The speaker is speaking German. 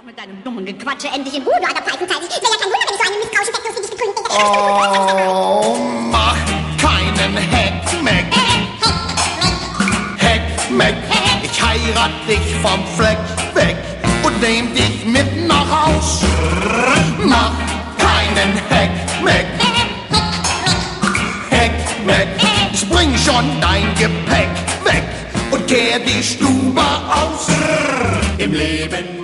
doch mit deinem dummen Gequatsche endlich in Ruhe, du alter Pfeifenteil. Wäre ja kein Wunder, wenn ich so eine misstrauische Decklos wie dich begründet. Oh, mach keinen Heckmeck. Heckmeck, ich heirat dich vom Fleck weg und nehm dich mit nach Haus. Mach keinen Heckmeck. Heckmeck, ich bring schon dein Gepäck weg und kehr die Stube aus. Im Leben